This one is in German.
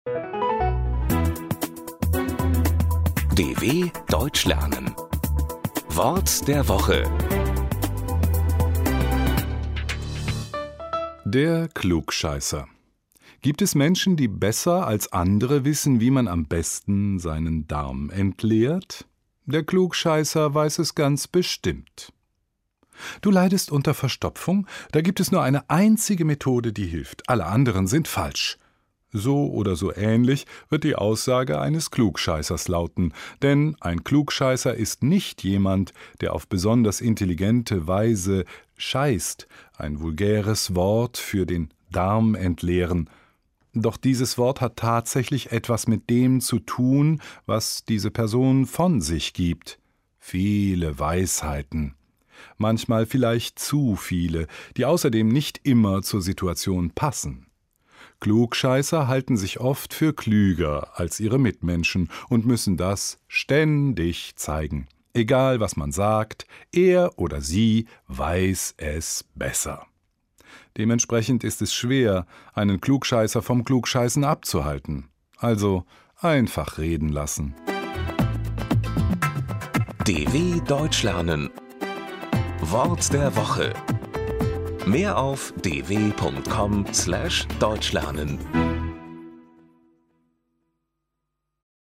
DW Deutsch lernen. Wort der Woche. Der Klugscheißer. Gibt es Menschen, die besser als andere wissen, wie man am besten seinen Darm entleert? Der Klugscheißer weiß es ganz bestimmt. Du leidest unter Verstopfung? Da gibt es nur eine einzige Methode, die hilft. Alle anderen sind falsch. So oder so ähnlich wird die Aussage eines Klugscheißers lauten, denn ein Klugscheißer ist nicht jemand, der auf besonders intelligente Weise scheißt, ein vulgäres Wort für den Darm entleeren. Doch dieses Wort hat tatsächlich etwas mit dem zu tun, was diese Person von sich gibt. Viele Weisheiten. Manchmal vielleicht zu viele, die außerdem nicht immer zur Situation passen. Klugscheißer halten sich oft für klüger als ihre Mitmenschen und müssen das ständig zeigen. Egal, was man sagt, er oder sie weiß es besser. Dementsprechend ist es schwer, einen Klugscheißer vom Klugscheißen abzuhalten. Also einfach reden lassen. DW Deutsch lernen. Wort der Woche. Mehr auf dw.com/deutschlernen.